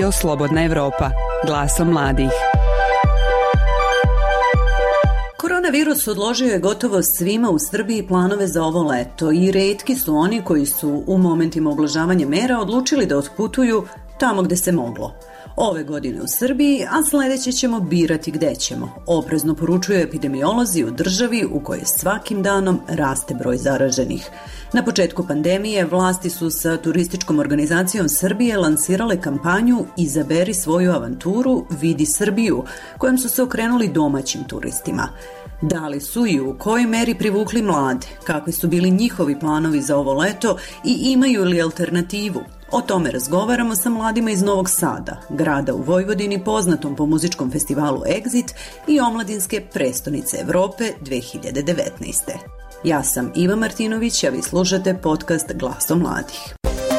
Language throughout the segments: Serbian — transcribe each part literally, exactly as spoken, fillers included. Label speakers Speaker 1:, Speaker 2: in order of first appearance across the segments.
Speaker 1: Radio Slobodna Evropa, glasom mladih. Koronavirus odložio je gotovo svima u Srbiji planove za ovo leto i retki su oni koji su u momentima ublažavanja mera odlučili da otputuju tamo gde se moglo. Ove godine u Srbiji, a sledeće ćemo birati gde ćemo, oprezno poručuju epidemiolozi u državi u kojoj svakim danom raste broj zaraženih. Na početku pandemije vlasti su sa turističkom organizacijom Srbije lansirale kampanju Izaberi svoju avanturu, vidi Srbiju, kojom su se okrenuli domaćim turistima. Da li su i u kojoj meri privukli mlade, kakvi su bili njihovi planovi za ovo leto i imaju li alternativu? O tome razgovaramo sa mladima iz Novog Sada, grada u Vojvodini poznatom po muzičkom festivalu Exit i omladinske prestonice Evrope dve hiljade devetnaeste. Ja sam Iva Martinović, a vi slušate podcast Glasom mladih.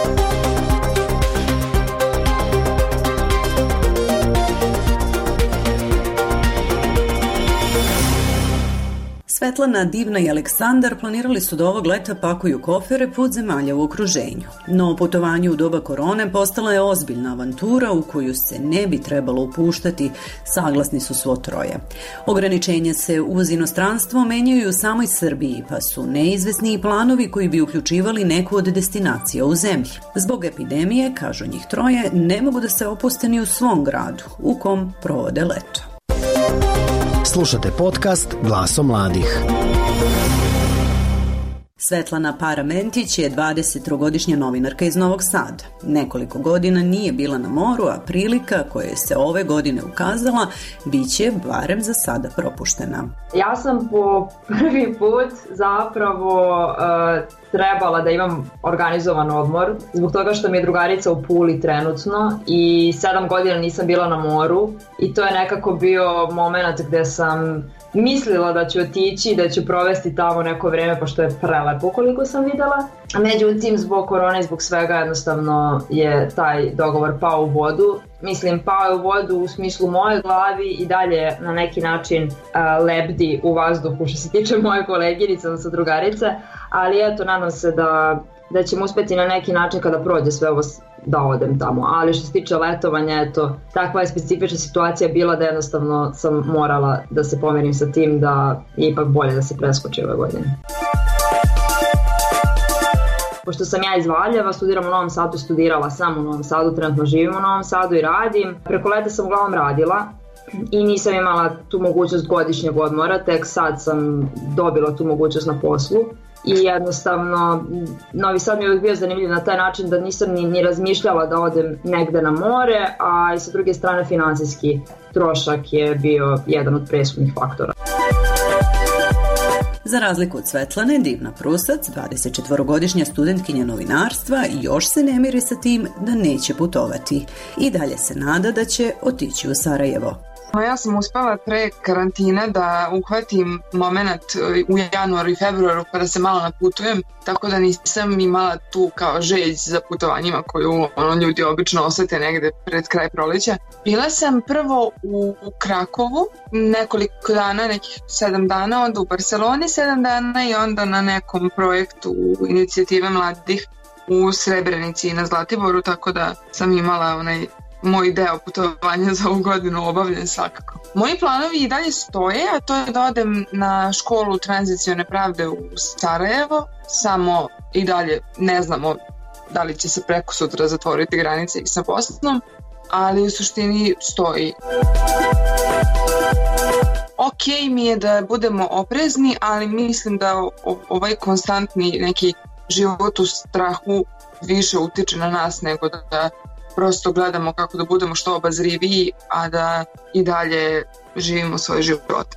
Speaker 1: Svetlana, Divna i Aleksandar planirali su da ovog leta pakuju kofere put zemalja u okruženju. No putovanje u doba korone postala je ozbiljna avantura u koju se ne bi trebalo upuštati, saglasni su svo troje. Ograničenja se uz inostranstvo menjaju u samoj Srbiji, pa su neizvesni i planovi koji bi uključivali neku od destinacija u zemlji. Zbog epidemije, kažu njih troje, ne mogu da se opuste ni u svom gradu, u kom provode leto.
Speaker 2: Slušate podcast Glasom mladih.
Speaker 1: Svetlana Paramentić je dvadesettrogodišnja novinarka iz Novog Sada. Nekoliko godina nije bila na moru, a prilika koja se ove godine ukazala biće barem za sada propuštena.
Speaker 3: Ja sam po prvi put zapravo uh, trebala da imam organizovan odmor zbog toga što mi je drugarica u Puli trenutno i sedam godina nisam bila na moru i to je nekako bio moment gde sam mislila da ću otići, da ću provesti tamo neko vreme, pošto je prelepo koliko sam videla. Međutim, zbog korone i zbog svega jednostavno je taj dogovor pao u vodu. Mislim, pao je u vodu u smislu moje glavi i dalje na neki način uh, lebdi u vazduhu što se tiče moje koleginice, odnosno drugarice, ali eto, nadam se da, da ćemo uspeti na neki način kada prođe sve ovo da odem tamo, ali što se tiče letovanja, eto, takva je specifična situacija bila da jednostavno sam morala da se pomerim sa tim da je ipak bolje da se preskoči ove godine. Pošto sam ja iz Valjeva, studiram u Novom Sadu, studirala sam u Novom Sadu, trenutno živim u Novom Sadu i radim. Preko leta sam uglavnom radila i nisam imala tu mogućnost godišnjeg odmora, tek sad sam dobila tu mogućnost na poslu. I jednostavno, Novi Sad mi je uvijek bio zanimljiv na taj način da nisam ni, ni razmišljala da odem negde na more, a i sa druge strane finansijski trošak je bio jedan od presudnih faktora.
Speaker 1: Za razliku od Svetlane, Divna Prusac, dvadesetčetvorogodišnja studentkinja novinarstva, još se ne miri sa tim da neće putovati. I dalje se nada da će otići u Sarajevo.
Speaker 4: Ja sam uspela pre karantina da uhvatim moment u januaru i februaru pa da se malo naputujem, tako da nisam imala tu kao želj za putovanjima koju ono, ljudi obično osete negde pred kraj proleća. Bila sam prvo u Krakovu nekoliko dana, nekih sedam dana, onda u Barceloni sedam dana i onda na nekom projektu inicijative mladih u Srebrenici i na Zlatiboru, tako da sam imala onaj moj deo putovanja za ovu godinu obavljen svakako. Moji planovi i dalje stoje, a to je da odem na školu tranzicione pravde u Sarajevo, samo i dalje ne znamo da li će se preko sutra zatvoriti granice i sa Bosnom, ali u suštini stoji. Ok mi je da budemo oprezni, ali mislim da ovaj konstantni neki život u strahu više utiče na nas nego da prosto gledamo kako da budemo što obazriviji, a da i dalje živimo svoj život.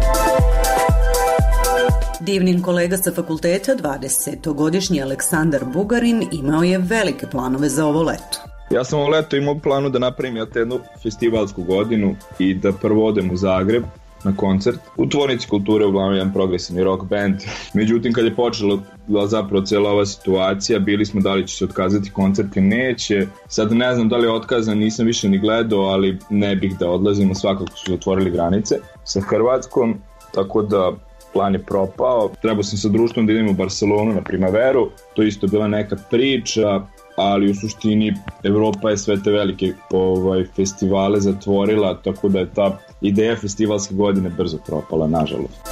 Speaker 1: Divnin kolega sa fakulteta, dvadesetogodišnji Aleksandar Bugarin, imao je velike planove za ovo leto.
Speaker 5: Ja sam ovo leto imao planu da napravim jednu festivalsku godinu i da prvo odem u Zagreb na koncert. U Tvornici kulture uglavnom jedan progresivni rock band. Međutim, kad je počela zapravo cijela ova situacija, bili smo da li će se otkazati koncert ili neće. Sad ne znam da li je otkazan, nisam više ni gledao, ali ne bih da odlazimo, svakako su otvorili granice sa Hrvatskom, tako da plan je propao. Trebao sam sa društvom da idem u Barcelonu na Primaveru, to isto bila neka priča, ali u suštini Evropa je sve te velike ovaj, festivale zatvorila, tako da je ta ideja festivalske godine brzo propala, nažalost.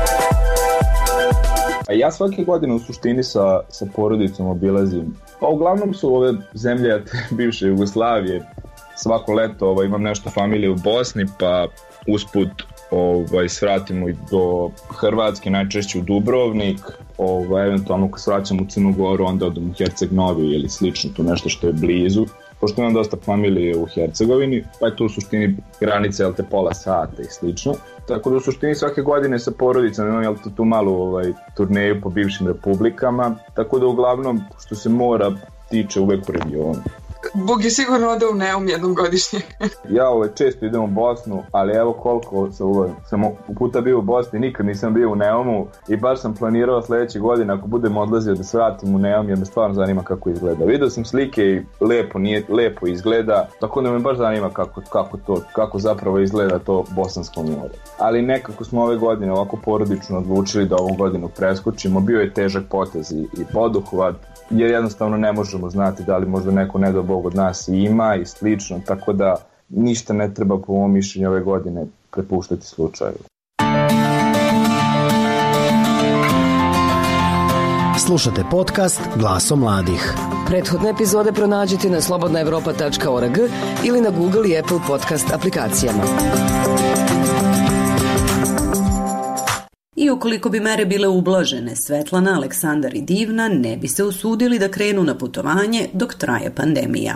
Speaker 5: A ja svake godine u suštini sa, sa porodicom obilazim, pa uglavnom su ove zemlje bivše Jugoslavije, svako leto ovaj, imam nešto familije u Bosni, pa usput ovaj, svratimo i do Hrvatske, najčešće u Dubrovnik, ovaj, eventualno kad svraćam u Crnu Goru, onda odem u Herceg Novi ili slično, tu nešto što je blizu, pošto imam dosta familije u Hercegovini, pa je tu u suštini granica, jel te, pola sata i slično. Tako da u suštini svake godine sa porodicom imam, jel te, tu malu ovaj, turneju po bivšim republikama, tako da uglavnom što se mora tiče uvek u regionu.
Speaker 4: Bog je sigurno ode u Neum jednom godišnje.
Speaker 5: Ja ovaj, često idem u Bosnu, ali evo koliko sam, ovaj, sam puta bio u Bosni, nikad nisam bio u Neumu i baš sam planirao sledeće godine ako budem odlazio da svratim u Neum, jer me stvarno zanima kako izgleda. Video sam slike i lepo, nije, lepo izgleda, tako da me baš zanima kako, kako, to, kako zapravo izgleda to Bosansko more. Ali nekako smo ove godine ovako porodično odlučili da ovu godinu preskočimo, bio je težak potez i, i poduhvat, jer jednostavno ne možemo znati da li možda neko ne do Bog od nas ima i slično, tako da ništa ne treba po mom mišljenju ove godine prepuštati slučaju.
Speaker 2: Slušate podcast Glaso mladih.
Speaker 6: Prethodne epizode pronađite na slobodna evropa tačka org ili na Google i Apple podcast aplikacijama.
Speaker 1: I ukoliko bi mere bile ublažene, Svetlana, Aleksandar i Divna ne bi se usudili da krenu na putovanje dok traje pandemija.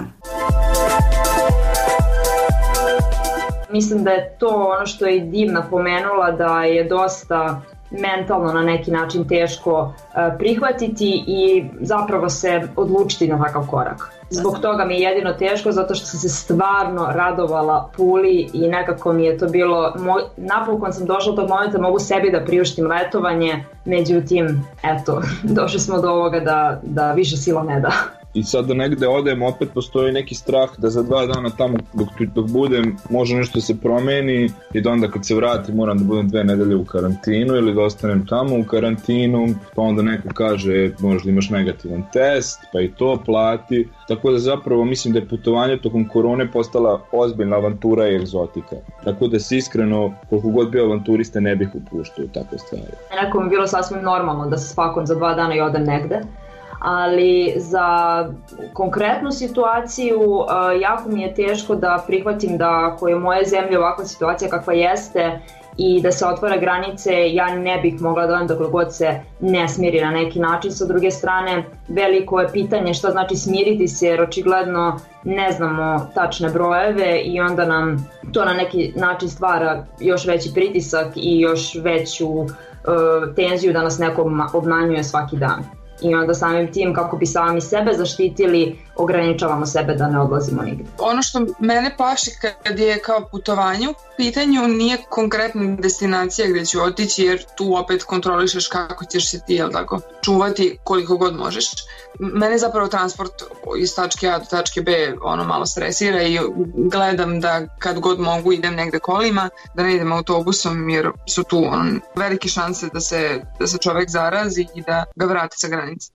Speaker 3: Mislim da je to ono što je Divna pomenula, da je dosta mentalno na neki način teško prihvatiti i zapravo se odlučiti na takav korak. Zbog toga mi je jedino teško, zato što sam se stvarno radovala Puli i nekako mi je to bilo, napokon sam došla do tog momenta, mogu sebi da priuštim letovanje, međutim, eto, došli smo do ovoga da, da više sila ne da.
Speaker 5: I sad da negde odem, opet postoji neki strah da za dva dana tamo dok, dok budem može nešto se promeni i da onda kad se vratim moram da budem dve nedelje u karantinu ili da ostanem tamo u karantinu, pa onda neko kaže možda imaš negativan test, pa i to plati. Tako da zapravo mislim da je putovanje tokom korone postala ozbiljna avantura i egzotika. Tako da se iskreno, koliko god bio avanturista, ne bih upuštao u takve stvari.
Speaker 3: Neko mi je bilo sasvim normalno da se spakujem za dva dana i odem negde. Ali za konkretnu situaciju jako mi je teško da prihvatim da ako je u moje zemlje ovakva situacija kakva jeste i da se otvore granice, ja ne bih mogla da odem dok god se ne smiri na neki način. Sa druge strane, veliko je pitanje šta znači smiriti se, jer očigledno ne znamo tačne brojeve i onda nam to na neki način stvara još veći pritisak i još veću uh, tenziju da nas neko obmanjuje svaki dan. I onda samim tim kako bi sami sebe zaštitili, ograničavamo sebe da ne odlazimo nigde.
Speaker 4: Ono što mene plaši kad je kao putovanje u pitanju nije konkretna destinacija gde ću otići, jer tu opet kontrolišeš kako ćeš se ti, jel tako, čuvati koliko god možeš. Mene zapravo transport iz tačke A do tačke B ono malo stresira i gledam da kad god mogu idem negde kolima, da ne idem autobusom, jer su tu on, velike šanse da se, da se čovek zarazi i da ga vrati sa granice.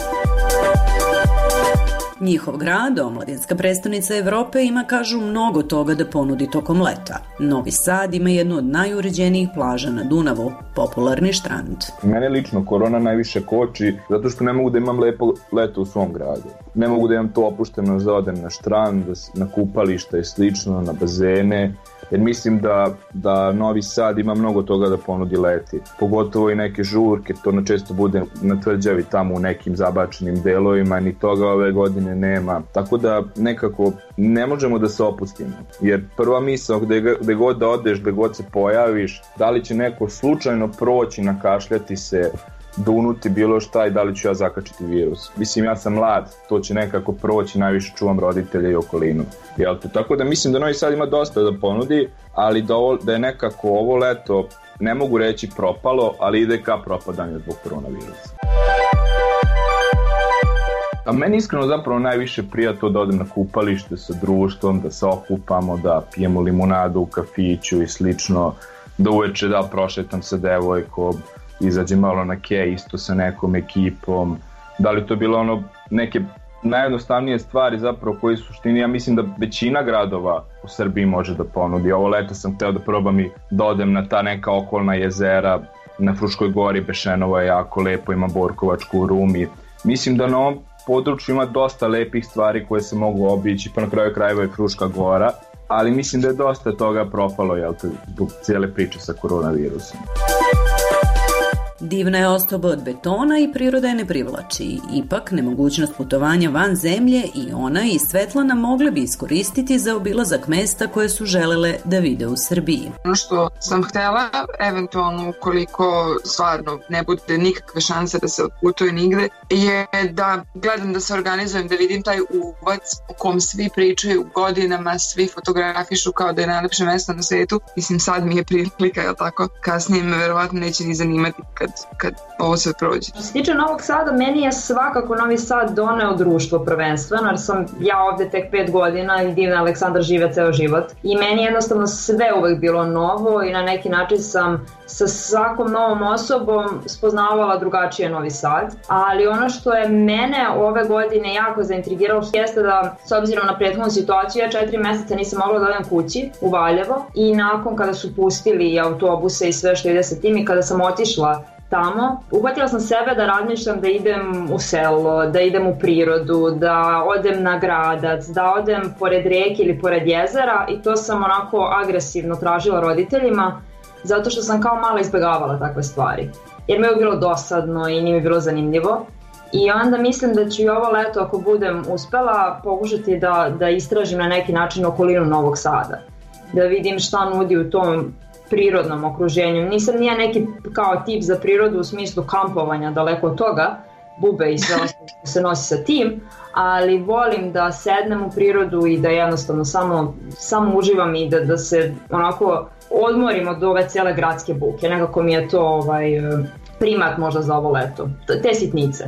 Speaker 1: Njihov grad, omladinska prestonica Evrope, ima, kažu, mnogo toga da ponudi tokom leta. Novi Sad ima jednu od najuređenijih plaža na Dunavu, popularni štrand.
Speaker 5: Mene lično korona najviše koči zato što ne mogu da imam lepo leto u svom gradu. Ne mogu da imam to opušteno za odem na štrand, na kupališta i slično, na bazene. Jer mislim da, da Novi Sad ima mnogo toga da ponudi leti. Pogotovo i neke žurke, to na često bude na tvrđavi tamo u nekim zabačenim delovima, ni toga ove godine nema. Tako da nekako ne možemo da se opustimo. Jer prva misao gde, gde god da odeš, gde god se pojaviš, da li će neko slučajno proći, nakašljati se, dunuti bilo šta i da li ću ja zakačiti virus. Mislim, ja sam mlad, to će nekako proći, najviše čuvam roditelje i okolinu. Jel te? Tako da mislim da Novi Sad ima dosta da ponudi, ali da, ovo, da je nekako ovo leto, ne mogu reći propalo, ali ide ka propadanju zbog koronavirusa. A meni iskreno zapravo najviše prija to da odem na kupalište sa društvom, da se okupamo, da pijemo limunadu u kafiću i slično, da uveče da prošetam sa devojkom, izađem malo na ke isto sa nekom ekipom, da li to bilo ono neke najjednostavnije stvari zapravo koji su suštini, ja mislim da većina gradova u Srbiji može da ponudi. Ovo leto sam hteo da probam i da odem na ta neka okolna jezera, na Fruškoj gori, Bešenovo je jako lepo, ima Borkovačku u Rumi. Mislim da na ovom području ima dosta lepih stvari koje se mogu obići, pa na kraju krajeva je Fruška gora, ali mislim da je dosta toga propalo, jel te, zbog cijele priče sa koronavirusom.
Speaker 1: Divna je ostoba od betona i priroda je ne privlači. Ipak, nemogućnost putovanja van zemlje i ona i Svetlana mogle bi iskoristiti za obilazak mesta koje su želele da vide u Srbiji.
Speaker 4: Ono što sam htela, eventualno ukoliko stvarno ne bude nikakve šanse da se odputuje nigde, je da gledam da se organizujem, da vidim taj uvac o kom svi pričaju godinama, svi fotografišu kao da je najlepše mesto na svetu. Mislim, sad mi je prilika, jel tako? Kasnije me verovatno neće ni zanimati kad kad ovo sve prođe.
Speaker 3: Što se tiče Novog Sada, meni je svakako Novi Sad doneo društvo prvenstveno, jer sam ja ovde tek pet godina i divna Aleksandar žive ceo život. I meni jednostavno sve uvek bilo novo i na neki način sam sa svakom novom osobom spoznavala drugačije Novi Sad. Ali ono što je mene ove godine jako zaintrigiralo jeste da, s obzirom na prethodnu situaciju, ja četiri meseca nisam mogla da odem kući u Valjevo i nakon kada su pustili autobuse i sve što ide sa tim i kada sam otišla tamo, uhvatila sam sebe da razmišljam da idem u selo, da idem u prirodu, da odem na gradac, da odem pored reke ili pored jezera i to sam onako agresivno tražila roditeljima zato što sam kao mala izbegavala takve stvari. Jer mi je bilo dosadno i nije mi bilo zanimljivo. I onda mislim da ću i ovo leto, ako budem uspela, pokušati da, da istražim na neki način okolinu Novog Sada. Da vidim šta nudi u tom prirodnom okruženju. Nisam nije neki kao tip za prirodu u smislu kampovanja, daleko od toga, bube i sve ostalo što se nosi sa tim, ali volim da sednem u prirodu i da jednostavno samo, samo uživam i da, da se onako odmorim od ove cijele gradske buke. Nekako mi je to ovaj, primat možda za ovo leto. Te sitnice.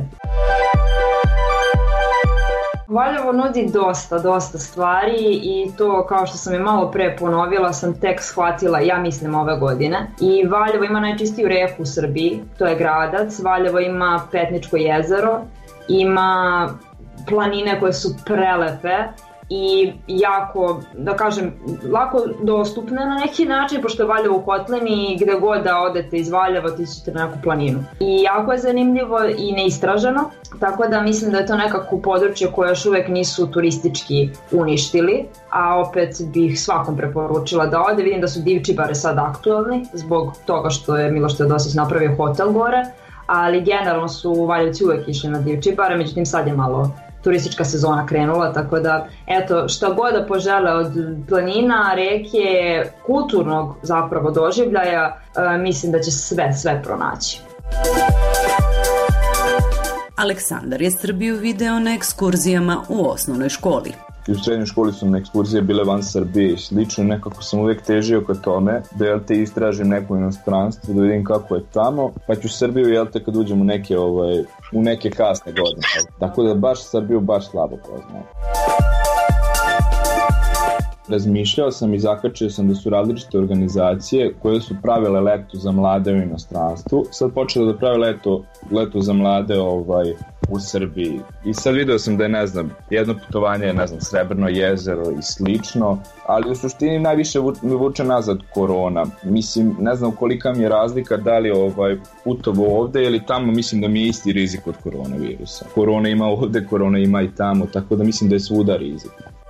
Speaker 3: Valjevo nudi dosta, dosta stvari i to, kao što sam i malo pre ponovila, sam tek shvatila, ja mislim, ove godine. I Valjevo ima najčistiju reku u Srbiji, to je Gradac. Valjevo ima Petničko jezero, ima planine koje su prelepe i jako, da kažem, lako dostupne na neki način, pošto je Valjevo u kotlini i gde god da odete iz Valjeva ti ćete na neku planinu. I jako je zanimljivo i neistraženo, tako da mislim da je to nekako područje koje još uvek nisu turistički uništili, a opet bih svakom preporučila da ode. Vidim da su Divčibare sad aktualni zbog toga što je Miloš Teodosić napravio hotel gore, ali generalno su Valjevci uvek išli na Divčibare, međutim sad je malo turistička sezona krenula, tako da eto, šta god da požele od planina, reke, kulturnog zapravo doživljaja, e, mislim da će sve, sve pronaći.
Speaker 1: Aleksandar je Srbiju video na ekskurzijama u osnovnoj školi.
Speaker 5: I u srednjoj školi su na ekskurzije bile van Srbije i slično, nekako sam uvek težio ka tome da jel te istražim neku inostranstvo, da vidim kako je tamo, pa ću Srbiju jel te kad uđem u neke, ovaj, u neke kasne godine, tako da baš Srbiju baš slabo poznajem. Razmišljao sam i zakačio sam da su različite organizacije koje su pravile leto za mlade u inostranstvu, sad počelo da prave leto, leto za mlade ovaj, u Srbiji. I sad video sam da je, ne znam, jedno putovanje je, ne znam, Srebrno jezero i slično, ali u suštini najviše mi vuče nazad korona. Mislim, ne znam kolika mi je razlika da li ovaj, putovo ovde ili tamo, mislim da mi je isti rizik od koronavirusa. Korona ima ovde, korona ima i tamo, tako da mislim da je svuda rizik.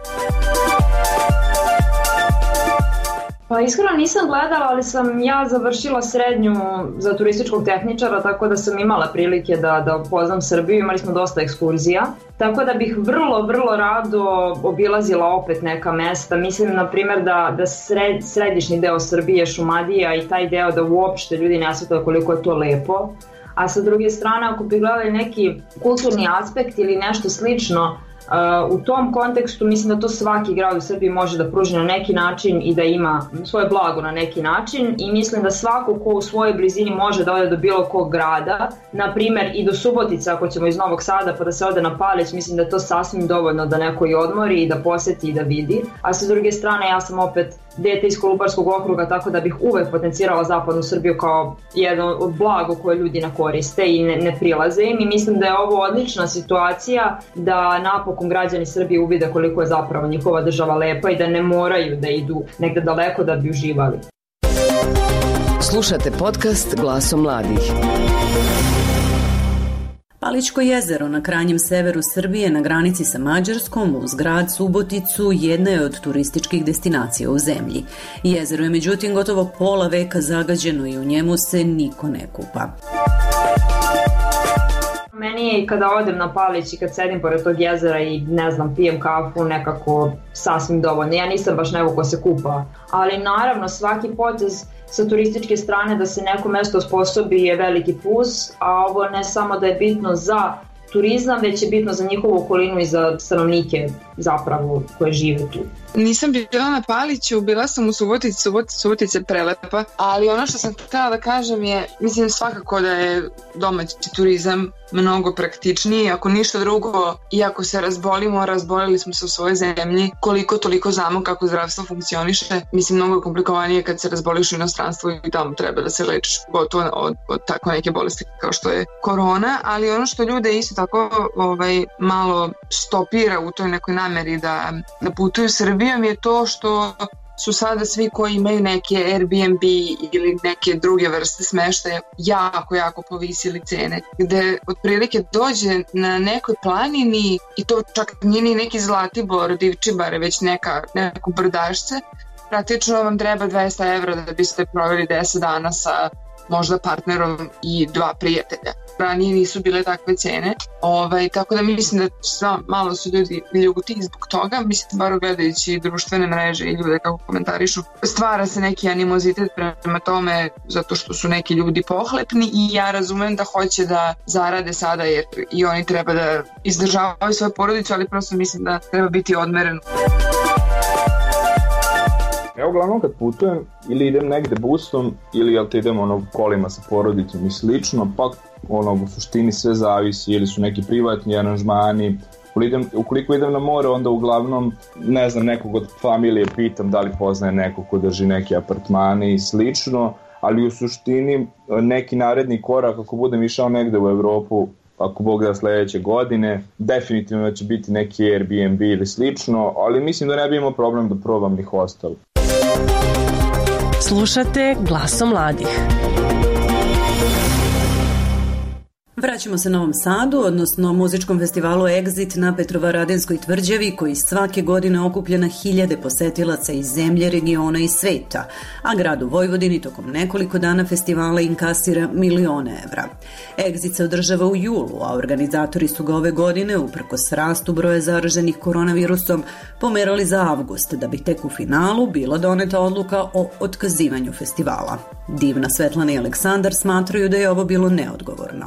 Speaker 3: Pa iskreno nisam gledala, ali sam ja završila srednju za turističkog tehničara, tako da sam imala prilike da, da upoznam Srbiju, imali smo dosta ekskurzija. Tako da bih vrlo, vrlo rado obilazila opet neka mesta. Mislim, na primjer, da, da sred, središnji deo Srbije, Šumadija i taj deo da uopšte ljudi ne shvataju koliko je to lepo. A sa druge strane, ako bi gledali neki kulturni aspekt ili nešto slično, U tom kontekstu mislim da to svaki grad u Srbiji može da pruži na neki način i da ima svoje blago na neki način i mislim da svako ko u svojoj blizini može da ode do bilo kog grada, na primer i do Subotice ako ćemo iz Novog Sada pa da se ode na Palić, mislim da je to sasvim dovoljno da neko i odmori i da poseti i da vidi, a sa druge strane ja sam opet dete iz Kolubarskog okruga, tako da bih uvek potencirala zapadnu Srbiju kao jedno od blago koje ljudi ne koriste i ne, ne prilaze im i mislim da je ovo odlična situacija da napokon građani Srbije uvide koliko je zapravo njihova država lepa i da ne moraju da idu negde daleko da bi uživali.
Speaker 6: Slušate podcast Glasom mladih.
Speaker 1: Palićko jezero na krajnjem severu Srbije na granici sa Mađarskom uz grad Suboticu jedna je od turističkih destinacija u zemlji. Jezero je međutim gotovo pola veka zagađeno i u njemu se niko ne kupa.
Speaker 3: Meni je kada odem na Palić i kad sedim pored tog jezera i ne znam, pijem kafu nekako sasvim dovoljno. Ja nisam baš neko ko se kupa, ali naravno svaki potez sa turističke strane da se neko mesto osposobi je veliki plus, a ovo ne samo da je bitno za turizam, već je bitno za njihovu okolinu i za stanovnike zapravo koje žive tu.
Speaker 4: Nisam bila na Paliću, bila sam u Subotici, Subotica, Subotica je prelepa, ali ono što sam htjela da kažem je, mislim svakako da je domaći turizam mnogo praktičniji, ako ništa drugo, iako se razbolimo, razbolili smo se u svojoj zemlji, koliko toliko znamo kako zdravstvo funkcioniše, mislim mnogo je komplikovanije kad se razboliš u inostranstvu i tamo treba da se lečiš, gotovo od, od tako neke bolesti kao što je korona, ali ono što ljude isto tako ovaj, malo stopira u toj nekoj nameri da, da putuju Srbiju, je to što su sada svi koji imaju neke Airbnb ili neke druge vrste smeštaja jako, jako povisili cene. Gde otprilike dođe na nekoj planini i to čak nije ni neki Zlatibor, Divčibare, već neka, neko brdašce. Praktično vam treba dvesta evra da biste proveli deset dana sa možda partnerom i dva prijatelja. Ranije nisu bile takve cene, ovaj, tako da mislim da sva, malo su ljudi ljuti zbog toga, mislim bar gledajući društvene mreže i ljude kako komentarišu. Stvara se neki animozitet prema tome zato što su neki ljudi pohlepni i ja razumem da hoće da zarade sada jer i oni treba da izdržavaju svoju porodicu, ali prosto mislim da treba biti odmeren.
Speaker 5: Ja uglavnom kad putujem ili idem negde busom ili jel te idem ono kolima sa porodicom i slično, pa ono u suštini sve zavisi ili su neki privatni aranžmani. Idem, ukoliko idem na more onda uglavnom ne znam nekog od familije pitam da li poznaje nekog ko drži neke apartmane i slično, ali u suštini neki naredni korak ako budem išao negde u Evropu, ako Bog da sledeće godine, definitivno će biti neki Airbnb ili slično, ali mislim da ne bi imao problem da probam ni hostel.
Speaker 2: Slušate Glasom mladih.
Speaker 1: Vraćamo se Novom Sadu, odnosno muzičkom festivalu Exit na Petrovaradinskoj tvrđavi koji svake godine okuplja na hiljade posetilaca iz zemlje, regiona i sveta, a grad u Vojvodini tokom nekoliko dana festivala inkasira milione evra. Exit se održava u julu, a organizatori su ga ove godine, uprkos rastu broja zaraženih koronavirusom, pomerali za avgust, da bi tek u finalu bila doneta odluka o otkazivanju festivala. Divna, Svetlana i Aleksandar smatraju da je ovo bilo neodgovorno.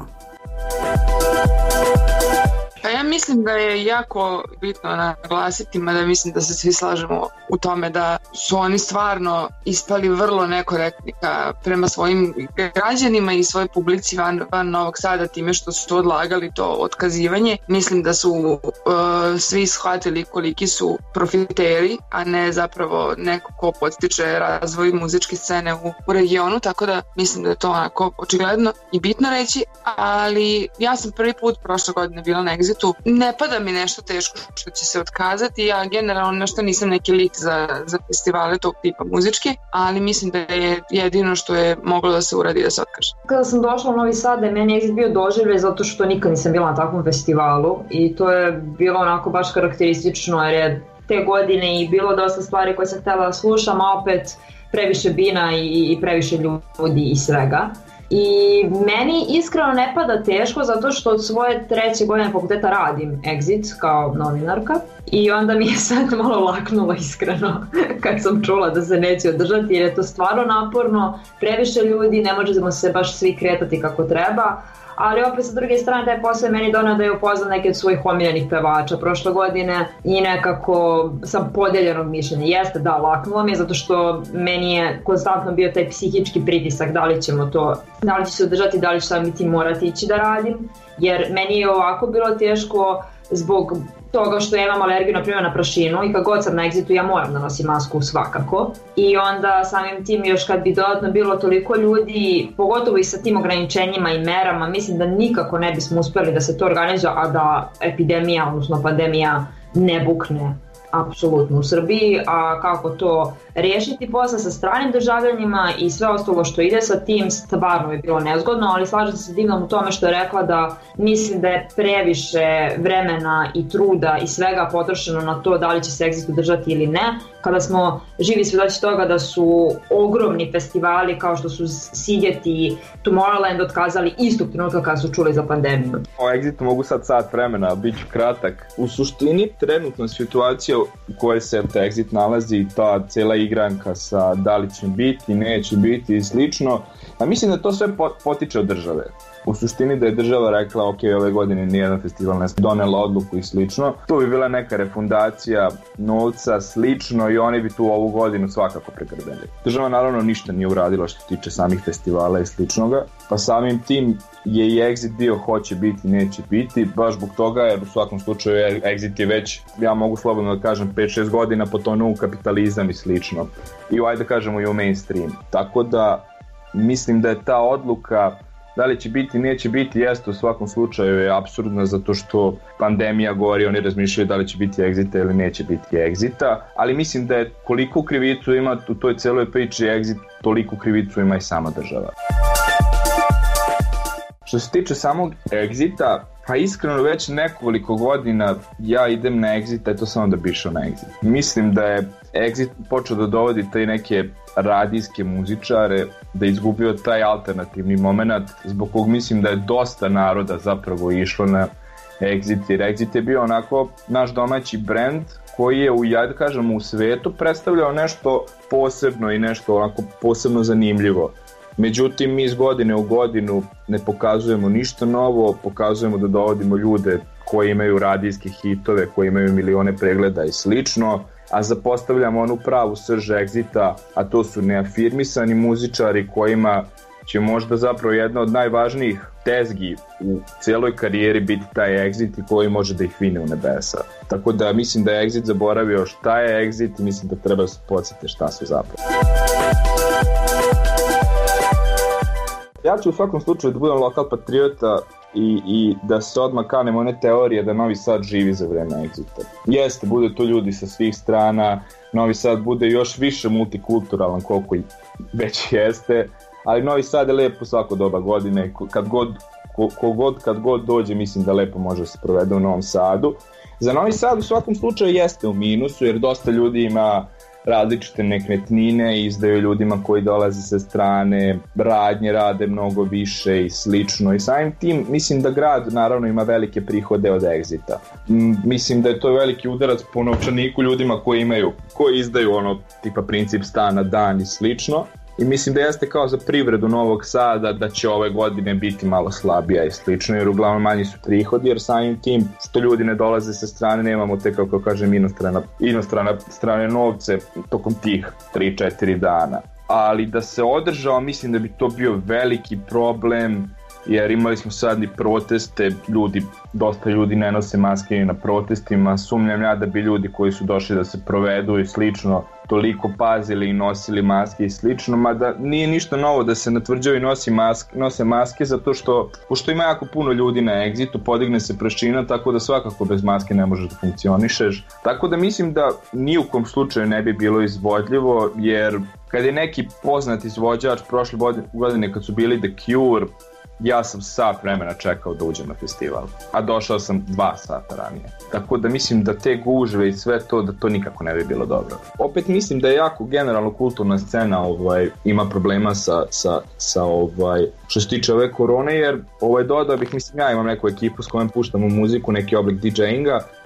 Speaker 4: Pa ja mislim da je jako bitno naglasiti, mada mislim da se svi slažemo u tome da su oni stvarno ispali vrlo nekorektni prema svojim građanima i svojoj publici van, van Novog Sada time što su odlagali to otkazivanje. Mislim da su uh, svi shvatili koliki su profiteri, a ne zapravo neko ko podstiče razvoj muzičke scene u, u regionu, tako da mislim da je to onako očigledno i bitno reći, ali ja sam prvi put prošle godine bila na Exitu. Ne pada mi nešto teško što će se otkazati, ja generalno nešto nisam neki lik za, za festivale tog tipa muzičke, ali mislim da je jedino što je moglo da se uradi da se otkaže.
Speaker 3: Kada sam došla u Novi Sad, je meni Exit bio doživljaj zato što nikad nisam bila na takvom festivalu i to je bilo onako baš karakteristično jer je te godine i bilo dosta stvari koje sam htjela da slušam, a opet previše bina i, i previše ljudi i svega. I meni iskreno ne pada teško zato što od svoje treće godine fakulteta radim Exit kao novinarka i onda mi je sad malo laknulo iskreno kad sam čula da se neće održati jer je to stvarno naporno, previše ljudi, ne možemo se baš svi kretati kako treba, ali opet sa druge strane taj posao je meni donao da je upoznam neke od svojih omiljenih pevača prošle godine i nekako sam podeljenog mišljenja. Jeste, da, laknulo mi je zato što meni je konstantno bio taj psihički pritisak da li ćemo to, da li će se održati, da li ću sam i ti morati ići da radim, jer meni je ovako bilo teško zbog toga što ja imam alergiju na primjer na prašinu i kad god sam na egzitu ja moram da nosim masku svakako i onda samim tim još kad bi dodatno bilo toliko ljudi, pogotovo i sa tim ograničenjima i merama, mislim da nikako ne bismo uspeli da se to organizuje, a da epidemija, odnosno pandemija ne bukne apsolutno u Srbiji, a kako to riješiti posle sa stranim državljanima i sve ostalo što ide sa tim stvarno je bilo nezgodno, ali slažem se sa Divnom u tome što je rekla da mislim da je previše vremena i truda i svega potrošeno na to da li će se Exit držati ili ne, kada smo živi svedoci toga da su ogromni festivali kao što su Siget i Tomorrowland otkazali istog trenutka kada su čuli za pandemiju.
Speaker 5: O Exitu mogu sad sat vremena, bit ću kratak. U suštini trenutna situacija u kojoj se Exit nalazi, ta cijela igranka sa da li će biti, neće biti i slično, a mislim da to sve potiče od države. U suštini da je država rekla ok, ove godine nijedan festival ne donela odluku i slično, tu bi bila neka refundacija novca, slično i oni bi tu ovu godinu svakako pregrbeli. Država naravno ništa nije uradila što tiče samih festivala i sličnoga, pa samim tim je i Exit bio hoće biti, neće biti, baš zbog toga jer u svakom slučaju Exit je već, ja mogu slobodno da kažem, pet šest godina potonuo u kapitalizam i slično. I ajde da kažemo i u mainstream. Tako da mislim da je ta odluka da li će biti, neće biti, jeste u svakom slučaju je apsurdna zato što pandemija gori, oni razmišljaju da li će biti Exita ili neće biti Exita, ali mislim da je koliko krivicu ima u toj celoj priči Exit, toliko krivicu ima i sama država. Što se tiče samog Exita, pa iskreno već nekoliko godina ja idem na Exit, eto samo da bi išao na Exit. Mislim da je Exit počeo da dovodi taj neke radijske muzičare, da je izgubio taj alternativni moment, zbog kog mislim da je dosta naroda zapravo išlo na Exit, jer Exit je bio onako naš domaći brend koji je u, ja da kažem, u svetu predstavljao nešto posebno i nešto onako posebno zanimljivo. Međutim, mi iz godine u godinu ne pokazujemo ništa novo, pokazujemo da dovodimo ljude koji imaju radijske hitove, koji imaju milione pregleda i slično, a zapostavljamo onu pravu srž Exita, a to su neafirmisani muzičari kojima će možda zapravo jedna od najvažnijih tezgi u cijeloj karijeri biti taj Exit i koji može da ih vine u nebesa. Tako da mislim da je Exit zaboravio šta je Exit i mislim da treba da se podsjete šta su zapravo. Ja ću u svakom slučaju da budem lokal patriota i, i da se odmah kanem one teorije da Novi Sad živi za vreme Exita. Jeste, bude to ljudi sa svih strana, Novi Sad bude još više multikulturalan koliko i već jeste, ali Novi Sad je lepo svako doba godine, kad god, ko, ko god, kad god dođe mislim da lepo može se provede u Novom Sadu. Za Novi Sad u svakom slučaju jeste u minusu jer dosta ljudi ima različite nekretnine, izdaju ljudima koji dolaze sa strane, radnje rade mnogo više i slično i samim tim mislim da grad naravno ima velike prihode od Exita. Mislim da je to veliki udarac po novčaniku ljudima koji imaju, koji izdaju ono tipa princip stana dan i slično. I mislim da jeste kao za privredu Novog Sada da će ove godine biti malo slabija i slično jer uglavnom manji su prihodi jer samim tim što ljudi ne dolaze sa strane nemamo te kako kažem inostrana, inostrana strane novce tokom tih tri četiri dana. Ali da se održao mislim da bi to bio veliki problem jer imali smo sad i proteste, ljudi, dosta ljudi ne nose maske ni na protestima, sumnjam ja da bi ljudi koji su došli da se provedu i slično toliko pazili i nosili maske i slično, mada nije ništa novo da se na tvrđavi nosi maske, nose maske zato što, pošto ima jako puno ljudi na Exitu, podigne se prašina, tako da svakako bez maske ne možeš da funkcionišeš. Tako da mislim da ni u kom slučaju ne bi bilo izvodljivo, jer kad je neki poznat izvođač prošle godine kad su bili The Cure, ja sam sat vremena čekao da uđem na festival, a došao sam dva sata ranije. Tako da mislim da te gužve i sve to, da to nikako ne bi bilo dobro. Opet mislim da je jako generalno kulturna scena ovaj, ima problema sa, sa, sa ovaj, što se tiče ove korone, jer ovaj, dodao bih, mislim ja imam neku ekipu s kojom puštamo muziku, neki oblik DJinga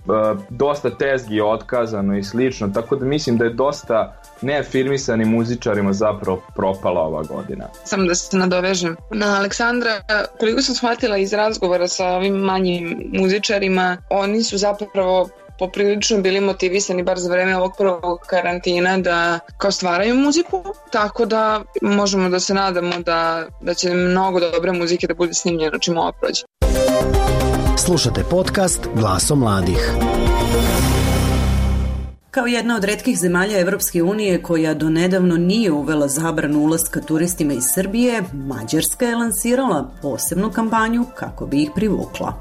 Speaker 5: dosta tezgi je otkazano i slično, tako da mislim da je dosta neafirmisanim muzičarima zapravo propala ova godina.
Speaker 4: Samo da se nadovežem na Aleksandra, koliko sam shvatila iz razgovora sa ovim manjim muzičarima, oni su zapravo poprilično bili motivisani bar za vreme ovog prvog karantina da kao stvaraju muziku, tako da možemo da se nadamo da, da će mnogo dobre muzike da bude snimljeno čim ovo prođe.
Speaker 2: Slušate podcast Glasom mladih.
Speaker 1: Kao jedna od retkih zemalja Evropske unije koja do nedavno nije uvela zabranu ulaska turistima iz Srbije, Mađarska je lansirala posebnu kampanju kako bi ih privukla.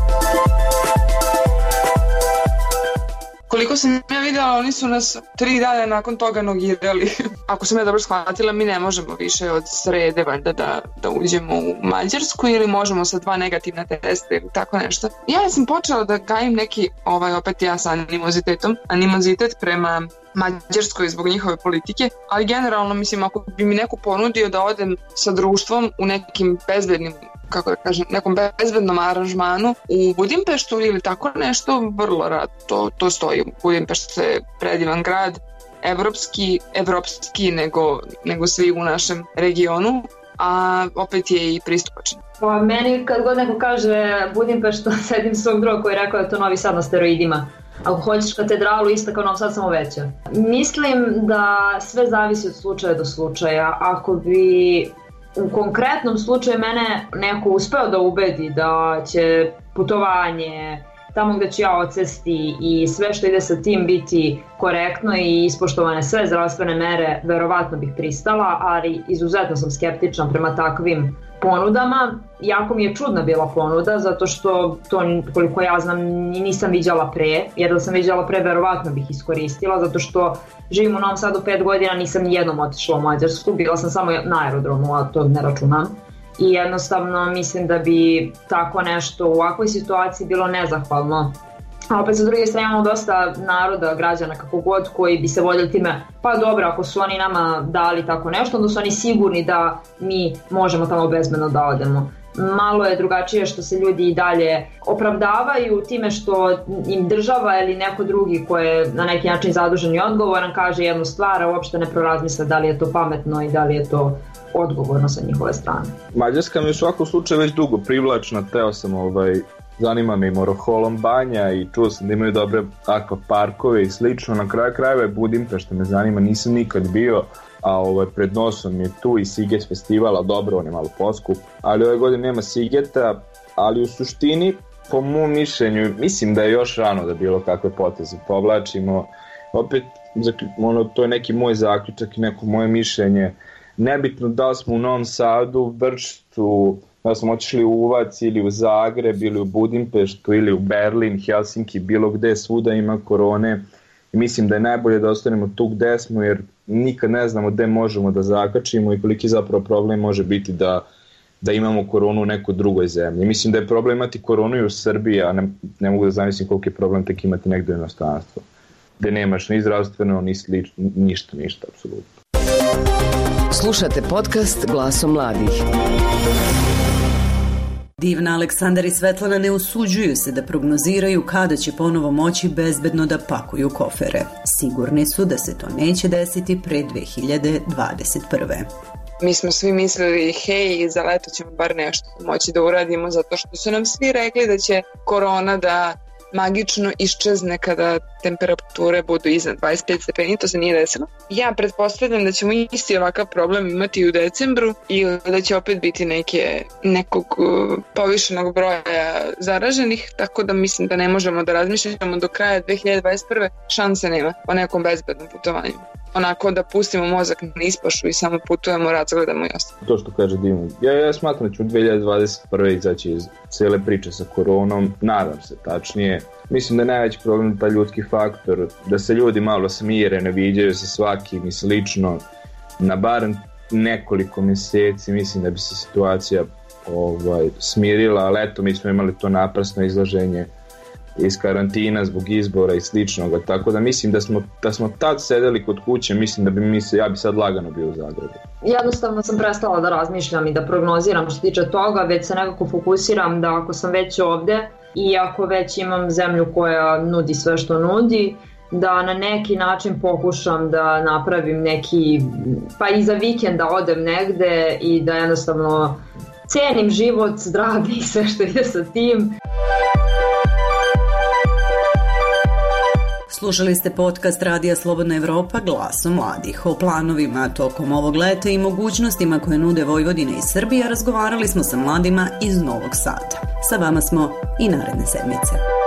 Speaker 4: Koliko sam ja videla, oni su nas tri dana nakon toga nogirali. Ako sam ja dobro shvatila, mi ne možemo više od srede valjda da, da uđemo u Mađarsku ili možemo sa dva negativna testa ili tako nešto. Ja sam počela da gajim neki, ovaj, opet ja sa animozitetom, animozitet prema Mađarskoj zbog njihove politike, ali generalno mislim ako bi mi neko ponudio da odem sa društvom u nekim bezbednim kako da kažem, nekom bezbednom aranžmanu u Budimpeštu ili tako nešto, vrlo rad to, to stoji. Budimpešta je predivan grad, evropski, evropski nego, nego svi u našem regionu, a opet je i pristupačan.
Speaker 3: Pa meni kad god neko kaže Budimpešta, sedim svog druga koji je rekao da je to Novi Sad na steroidima. Ako hoćeš katedralu, ista kao Novi Sad, samo veća. Mislim da sve zavisi od slučaja do slučaja. Ako bi u konkretnom slučaju mene neko uspeo da ubedi da će putovanje tamo gde ću ja odsesti i sve što ide sa tim biti korektno i ispoštovane sve zdravstvene mere, verovatno bih pristala, ali izuzetno sam skeptična prema takvim ponudama. Jako mi je čudna bila ponuda, zato što to, koliko ja znam, nisam viđala pre, jer da sam viđala pre, verovatno bih iskoristila, zato što živim u Novom Sadu pet godina, nisam nijednom otišla u Mađarsku, bila sam samo na aerodromu, a to ne računam. I jednostavno mislim da bi tako nešto u ovakvoj situaciji bilo nezahvalno. A opet sa druge strane imamo dosta naroda, građana, kako god, koji bi se voljeli time, pa dobro, ako su oni nama dali tako nešto, onda su oni sigurni da mi možemo tamo bezbedno da odemo. Malo je drugačije što se ljudi i dalje opravdavaju time što im država ili neko drugi ko je na neki način zadužen i odgovoran kaže jednu stvar, a uopšte ne prorazmisle da li je to pametno i da li je to odgovorno sa njihove strane.
Speaker 5: Mađarska mi u svakom slučaju već dugo privlačna, teo sam ovaj, zanima me i Moroholom banja i čuo sam da imaju dobre akvaparkove i slično, na kraju krajeva je Budimpešta me zanima, nisam nikad bio, a ovaj, pred nosom je tu i Siget festivala, dobro, on je malo poskup, ali ove godine nema Sigeta, ali u suštini, po mom mišljenju, mislim da je još rano da bilo kakve poteze povlačimo, opet, ono, to je neki moj zaključak i neko moje mišljenje, nebitno da smo u Novom Sadu, Vršcu, da smo otišli u Uvac ili u Zagreb ili u Budimpeštu ili u Berlin, Helsinki, bilo gde, svuda ima korone i mislim da je najbolje da ostanemo tu gde smo jer nikad ne znamo gde možemo da zakačimo i koliki zapravo problem može biti da, da imamo koronu u nekoj drugoj zemlji. Mislim da je problem imati koronu i u Srbiji, a ne, ne mogu da zamislim koliko je problem tek imati negdje u inostranstvu, gde nemaš ni zdravstveno, ni slično, ništa, ništa, apsolutno.
Speaker 6: Slušate podcast Glasom mladih.
Speaker 1: Divna, Aleksandar i Svetlana ne usuđuju se da prognoziraju kada će ponovo moći bezbedno da pakuju kofere. Sigurni su da se to neće desiti pre dve hiljade dvadeset prve.
Speaker 4: Mi smo svi mislili, hej, za leto ćemo bar nešto moći da uradimo, zato što su nam svi rekli da će korona da magično iščezne kada temperature budu iznad dvadeset pet stepeni, to se nije desilo. Ja pretpostavljam da ćemo isti ovakav problem imati u decembru i da će opet biti neke, nekog povišenog broja zaraženih, tako da mislim da ne možemo da razmišljamo do kraja dve hiljade dvadeset prve. Šanse nema o nekom bezbednom putovanju. Onako da pustimo mozak na ispašu i samo putujemo, razgledamo i ostalo.
Speaker 5: To što kaže Dima, ja, ja smatram da ću dve hiljade dvadeset prve izaći iz cijele priče sa koronom, nadam se tačnije. Mislim da je najveći problem taj ljudski faktor, da se ljudi malo smire, ne viđaju se svakim i slično. Na barem nekoliko mjeseci mislim da bi se situacija ovaj, smirila, ali eto mi smo imali to naprasno izlaženje iz karantina zbog izbora i sličnoga, tako da mislim da smo, da smo tad sedeli kod kuće, mislim da bi mi se, ja bi sad lagano bio u Zagrebu.
Speaker 3: Jednostavno sam prestala da razmišljam i da prognoziram što se tiče toga, već se nekako fokusiram da ako sam već ovde, iako već imam zemlju koja nudi sve što nudi, da na neki način pokušam da napravim neki, pa i za vikend da odem negde i da jednostavno cenim život, zdravlje i sve što ide sa tim.
Speaker 1: Slušali ste podcast Radija Slobodna Evropa Glasom mladih. O planovima tokom ovog leta i mogućnostima koje nude Vojvodina i Srbija razgovarali smo sa mladima iz Novog Sada. Sa vama smo i naredne sedmice.